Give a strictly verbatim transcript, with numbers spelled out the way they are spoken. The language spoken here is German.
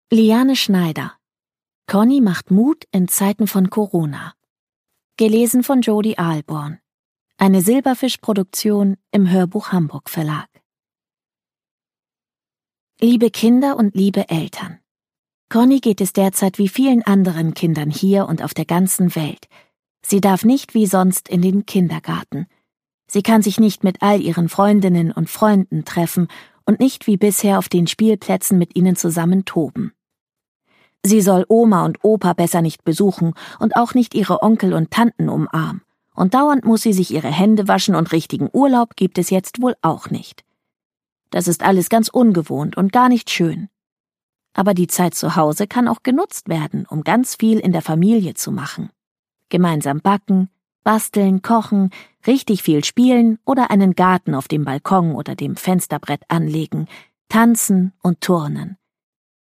Liane Schneider. Conny macht Mut in Zeiten von Corona. Gelesen von Jodi Aalborn. Eine Silberfisch-Produktion im Hörbuch Hamburg Verlag. Liebe Kinder und liebe Eltern. Conny geht es derzeit wie vielen anderen Kindern hier und auf der ganzen Welt. Sie darf nicht wie sonst in den Kindergarten. Sie kann sich nicht mit all ihren Freundinnen und Freunden treffen und nicht wie bisher auf den Spielplätzen mit ihnen zusammen toben. Sie soll Oma und Opa besser nicht besuchen und auch nicht ihre Onkel und Tanten umarmen. Und dauernd muss sie sich ihre Hände waschen und richtigen Urlaub gibt es jetzt wohl auch nicht. Das ist alles ganz ungewohnt und gar nicht schön. Aber die Zeit zu Hause kann auch genutzt werden, um ganz viel in der Familie zu machen. Gemeinsam backen, basteln, kochen, richtig viel spielen oder einen Garten auf dem Balkon oder dem Fensterbrett anlegen, tanzen und turnen.